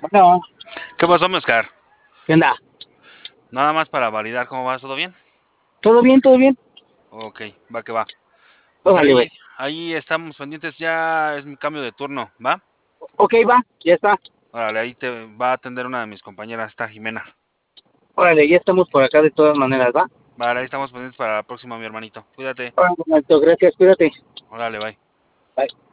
Bueno, ¿Qué pasó, mi Oscar? ¿qué onda? Nada más para validar cómo vas, ¿todo bien? ¿Todo bien? ¿Todo bien? Ok, va que va. Pues Órale, güey. ahí estamos pendientes, ya es mi cambio de turno, ¿va? Ok, va, ya está. Órale, ahí te va a atender una de mis compañeras, esta Jimena. Órale, ya estamos por acá de todas maneras, ¿va? Vale, ahí estamos pendientes para la próxima, mi hermanito. Cuídate. Órale, Alberto, gracias, cuídate. Órale, bye. Bye.